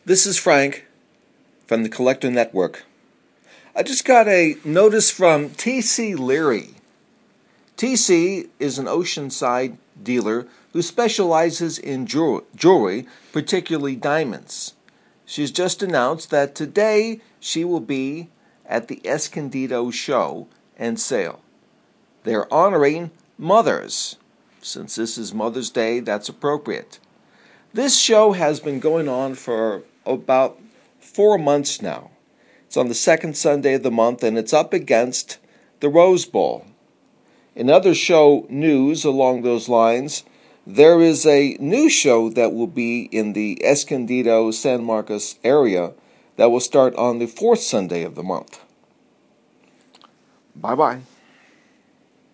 This is Frank from the Collector Network. I just got a notice from T.C. Leary. T.C. is an Oceanside dealer who specializes in jewelry, particularly diamonds. She's just announced that today she will be at the Escondido show and sale. They're honoring mothers. Since this is Mother's Day, that's appropriate. This show has been going on for about 4 months now. It's on the second Sunday of the month, and it's up against the Rose Bowl. In other show news along those lines, there is a new show that will be in the Escondido, San Marcos area that will start on the fourth Sunday of the month. Bye-bye.